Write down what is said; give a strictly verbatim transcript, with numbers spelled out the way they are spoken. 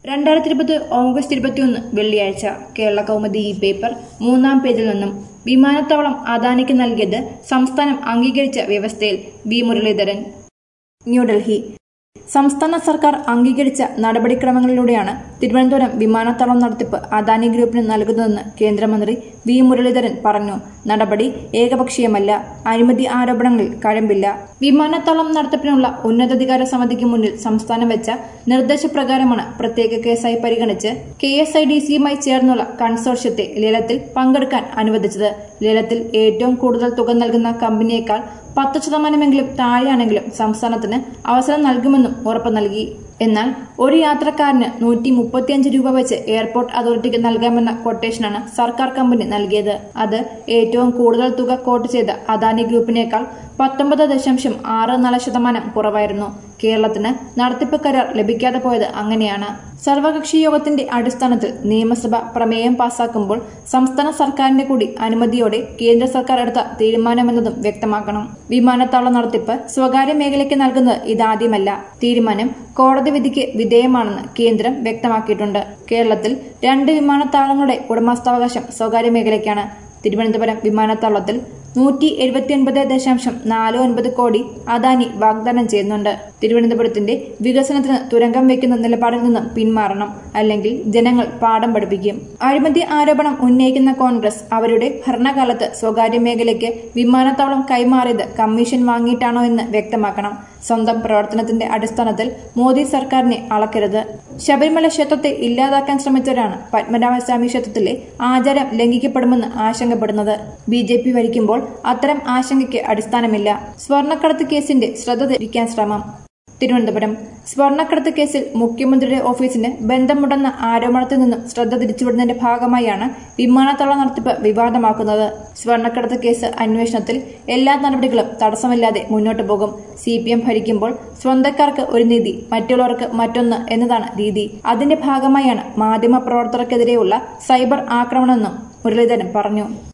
രണ്ടായിരത്തി ഇരുപത് ഓഗസ്റ്റ് ഇരുപത്തിയൊന്ന് വെള്ളിയാഴ്ച കേരള കൗമുദി ഈ പേപ്പർ മൂന്നാം പേജിൽ നിന്നും വിമാനത്താവളം അദാനിക്ക് നൽകിയത് സംസ്ഥാനം അംഗീകരിച്ച വ്യവസ്ഥയിൽ വി മുരളീധരൻ. ന്യൂഡൽഹി സംസ്ഥാന സർക്കാർ അംഗീകരിച്ച നടപടിക്രമങ്ങളിലൂടെയാണ് തിരുവനന്തപുരം വിമാനത്താവളം നടത്തിപ്പ് അദാനി ഗ്രൂപ്പിന് നൽകുന്നതെന്ന് കേന്ദ്രമന്ത്രി വി മുരളീധരൻ പറഞ്ഞു. നടപടി ഏകപക്ഷീയമല്ല, അഴിമതി ആരോപണങ്ങളിൽ കഴമ്പില്ല. വിമാനത്താവളം നടത്തിപ്പിനുള്ള ഉന്നതാധികാര സമിതിക്ക് മുന്നിൽ സംസ്ഥാനം വെച്ച നിർദ്ദേശപ്രകാരമാണ് പ്രത്യേക കേസായി പരിഗണിച്ച് കെ എസ് ഐ ഡി സിയുമായി ചേർന്നുള്ള കൺസോർഷ്യത്തെ ലേലത്തിൽ പങ്കെടുക്കാൻ അനുവദിച്ചത്. ലേലത്തിൽ ഏറ്റവും കൂടുതൽ തുക നൽകുന്ന കമ്പനിയേക്കാൾ പത്ത് ശതമാനമെങ്കിലും താഴെയാണെങ്കിലും സംസ്ഥാനത്തിന് അവസരം നൽകുമെന്നും ഉറപ്പ് നൽകി. എന്നാൽ ഒരു യാത്രക്കാരന് നൂറ്റി മുപ്പത്തിയഞ്ച് രൂപ വെച്ച് എയർപോർട്ട് അതോറിറ്റിക്ക് നൽകാമെന്ന കൊട്ടേഷനാണ് സർക്കാർ കമ്പനി നൽകിയത്. അത് ഏറ്റവും കൂടുതൽ തുക കോട്ട് ചെയ്ത അദാനി ഗ്രൂപ്പിനേക്കാൾ പത്തൊമ്പത് ദശാംശം ആറ് നാല് ശതമാനം കുറവായിരുന്നു. കേരളത്തിന് നടത്തിപ്പ് കരാർ ലഭിക്കാതെ പോയത് അങ്ങനെയാണ്. സർവകക്ഷി യോഗത്തിന്റെ അടിസ്ഥാനത്തിൽ നിയമസഭ പ്രമേയം പാസാക്കുമ്പോൾ സംസ്ഥാന സർക്കാരിന്റെ കൂടി അനുമതിയോടെ കേന്ദ്ര സർക്കാർ എടുത്ത തീരുമാനമെന്നതും വ്യക്തമാക്കണം. വിമാനത്താവള നടത്തിപ്പ് സ്വകാര്യ മേഖലയ്ക്ക് നൽകുന്നത് ഇതാദ്യമല്ല. തീരുമാനം കോടതി വിധിക്ക് വിധേയമാണെന്ന് കേന്ദ്രം വ്യക്തമാക്കിയിട്ടുണ്ട്. കേരളത്തിൽ രണ്ട് വിമാനത്താവളങ്ങളുടെ ഉടമസ്ഥാവകാശം സ്വകാര്യ മേഖലയ്ക്കാണ്. തിരുവനന്തപുരം വിമാനത്താവളത്തിൽ നൂറ്റി എഴുപത്തിയൊൻപത് ദശാംശം നാല് ഒൻപത് കോടി അദാനി വാഗ്ദാനം ചെയ്യുന്നുണ്ട്. തിരുവനന്തപുരത്തിന്റെ വികസനത്തിന് തുരങ്കം വയ്ക്കുന്ന നിലപാടിൽ നിന്നും പിന്മാറണം, അല്ലെങ്കിൽ ജനങ്ങൾ പാഠം പഠിപ്പിക്കും. അഴിമതി ആരോപണം ഉന്നയിക്കുന്ന കോൺഗ്രസ് അവരുടെ ഭരണകാലത്ത് സ്വകാര്യ മേഖലയ്ക്ക് വിമാനത്താവളം കൈമാറിയത് കമ്മീഷൻ വാങ്ങിയിട്ടാണോ എന്ന് വ്യക്തമാക്കണം. സ്വന്തം പ്രവർത്തനത്തിന്റെ അടിസ്ഥാനത്തിൽ മോദി സർക്കാരിനെ അളക്കരുത്. ശബരിമല ക്ഷേത്രത്തെ ഇല്ലാതാക്കാൻ ശ്രമിച്ചവരാണ് പത്മനാഭസ്വാമി ക്ഷേത്രത്തിലെ ആചാരം ലംഘിക്കപ്പെടുമെന്ന് ആശങ്കപ്പെടുന്നത്. ബി ജെ പി ഭരിക്കുമ്പോൾ അത്തരം ആശങ്കയ്ക്ക് അടിസ്ഥാനമില്ല. സ്വർണ്ണക്കടത്ത് കേസിന്റെ ശ്രദ്ധ തിരിക്കാൻ ശ്രമം. തിരുവനന്തപുരം സ്വർണ്ണക്കടത്ത് കേസിൽ മുഖ്യമന്ത്രിയുടെ ഓഫീസിന് ബന്ധമുണ്ടെന്ന ആരോപണത്തിൽ നിന്നും ശ്രദ്ധ തിരിച്ചുവിടുന്നതിന്റെ ഭാഗമായാണ് വിമാനത്താവള നടത്തിപ്പ് വിവാദമാക്കുന്നത്. സ്വർണ്ണക്കടത്ത് കേസ് അന്വേഷണത്തിൽ എല്ലാ നടപടികളും തടസ്സമില്ലാതെ മുന്നോട്ടു പോകും. സി പി എം ഭരിക്കുമ്പോൾ സ്വന്തക്കാർക്ക് ഒരു നീതി, മറ്റുള്ളവർക്ക് മറ്റൊന്ന് എന്നതാണ് രീതി. അതിന്റെ ഭാഗമായാണ് മാധ്യമ പ്രവർത്തകർക്കെതിരെയുള്ള സൈബർ ആക്രമണമെന്നും മുരളീധരൻ പറഞ്ഞു.